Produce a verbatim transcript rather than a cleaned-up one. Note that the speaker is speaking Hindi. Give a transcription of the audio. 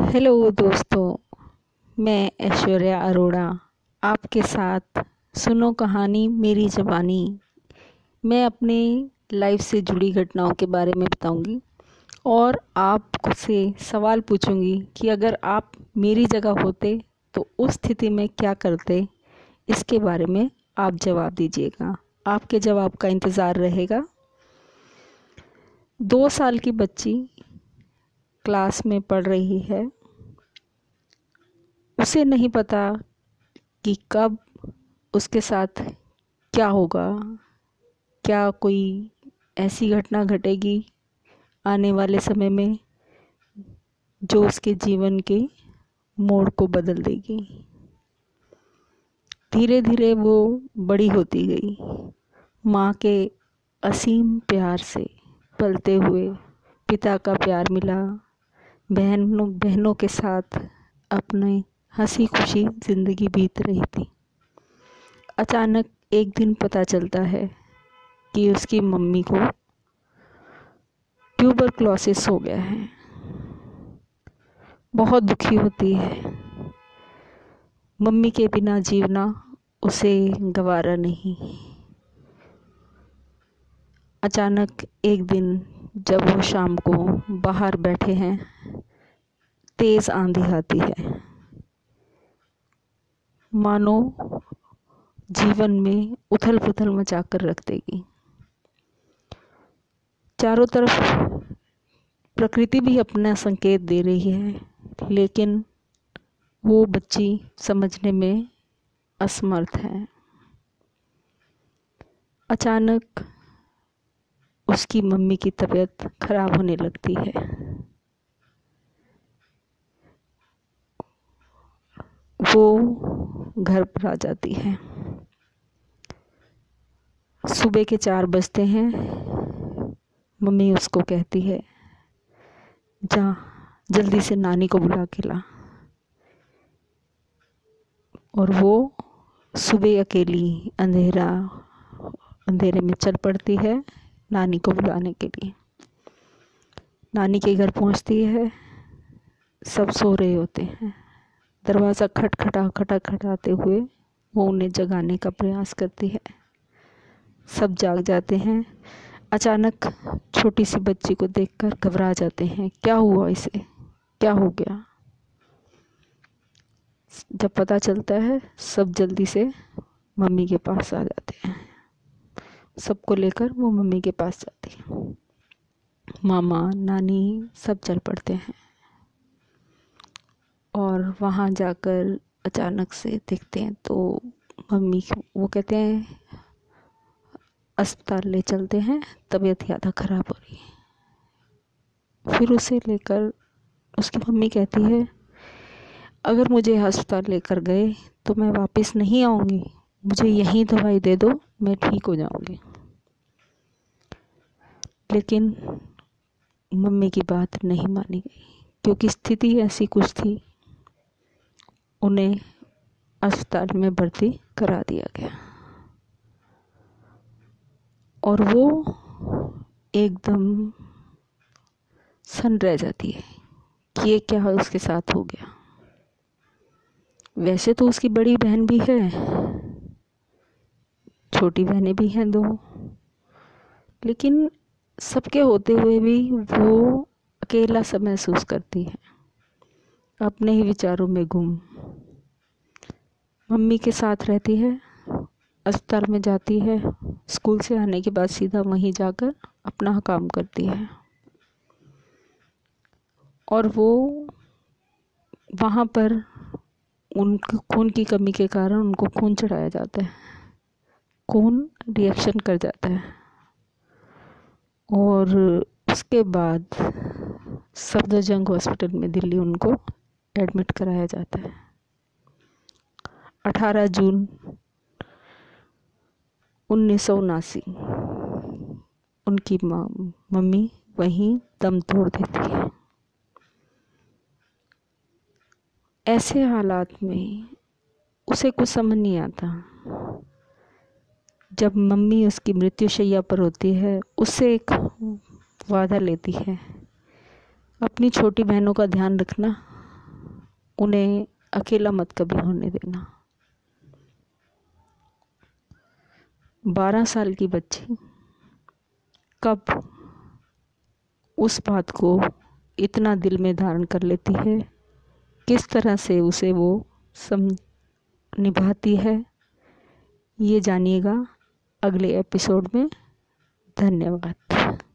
हेलो दोस्तों, मैं ऐश्वर्या अरोड़ा आपके साथ सुनो कहानी मेरी ज़बानी। मैं अपने लाइफ से जुड़ी घटनाओं के बारे में बताऊंगी और आपसे सवाल पूछूंगी कि अगर आप मेरी जगह होते तो उस स्थिति में क्या करते। इसके बारे में आप जवाब दीजिएगा। आपके जवाब का इंतज़ार रहेगा। दो साल की बच्ची क्लास में पढ़ रही है। उसे नहीं पता कि कब उसके साथ क्या होगा, क्या कोई ऐसी घटना घटेगी आने वाले समय में जो उसके जीवन के मोड़ को बदल देगी। धीरे धीरे वो बड़ी होती गई। माँ के असीम प्यार से पलते हुए पिता का प्यार मिला। बहनों बहनों के साथ अपने हंसी खुशी ज़िंदगी बीत रही थी। अचानक एक दिन पता चलता है कि उसकी मम्मी को ट्यूबरक्लोसिस हो गया है। बहुत दुखी होती है। मम्मी के बिना जीना उसे गवारा नहीं। अचानक एक दिन जब वो शाम को बाहर बैठे हैं, तेज़ आंधी आती है। मानो जीवन में उथल पुथल मचा कर रख देगी। चारों तरफ प्रकृति भी अपना संकेत दे रही है, लेकिन वो बच्ची समझने में असमर्थ है। अचानक उसकी मम्मी की तबीयत खराब होने लगती है। वो घर पर आ जाती है। सुबह के चार बजते हैं। मम्मी उसको कहती है, जा जल्दी से नानी को बुला के ला। और वो सुबह अकेली अंधेरा अंधेरे में चल पड़ती है नानी को बुलाने के लिए। नानी के घर पहुंचती है। सब सो रहे होते हैं। दरवाज़ा खटखटा खटखटाते हुए वो उन्हें जगाने का प्रयास करती है। सब जाग जाते हैं। अचानक छोटी सी बच्ची को देखकर घबरा जाते हैं। क्या हुआ इसे, क्या हो गया? जब पता चलता है, सब जल्दी से मम्मी के पास आ जाते हैं। सबको लेकर वो मम्मी के पास जाती है। मामा नानी सब चल पड़ते हैं और वहाँ जाकर अचानक से देखते हैं तो मम्मी वो कहते हैं अस्पताल ले चलते हैं, तबीयत ज़्यादा ख़राब हो रही है। फिर उसे लेकर उसकी मम्मी कहती है, अगर मुझे अस्पताल लेकर गए तो मैं वापस नहीं आऊँगी, मुझे यहीं दवाई दे दो, मैं ठीक हो जाऊँगी। लेकिन मम्मी की बात नहीं मानी गई, क्योंकि स्थिति ऐसी कुछ थी। उन्हें अस्पताल में भर्ती करा दिया गया और वो एकदम सन्न रह जाती है कि ये क्या उसके साथ हो गया। वैसे तो उसकी बड़ी बहन भी है, छोटी बहनें भी हैं दो, लेकिन सबके होते हुए भी वो अकेला सा महसूस करती है, अपने ही विचारों में गुम। मम्मी के साथ रहती है, अस्पताल में जाती है, स्कूल से आने के बाद सीधा वहीं जाकर अपना काम करती है। और वो वहाँ पर उनके खून की कमी के कारण उनको खून चढ़ाया जाता है। खून रिएक्शन कर जाता है और उसके बाद सफदरजंग हॉस्पिटल में दिल्ली उनको एडमिट कराया जाता है। अठारह जून उन्नीस सौ उनासी उनकी मम्मी वहीं दम तोड़ देती है। ऐसे हालात में उसे कुछ समझ नहीं आता। जब मम्मी उसकी मृत्युशैया पर होती है, उससे एक वादा लेती है, अपनी छोटी बहनों का ध्यान रखना, उन्हें अकेला मत कभी होने देना। बारह साल की बच्ची कब उस बात को इतना दिल में धारण कर लेती है, किस तरह से उसे वो सम निभाती है, ये जानिएगा अगले एपिसोड में। धन्यवाद।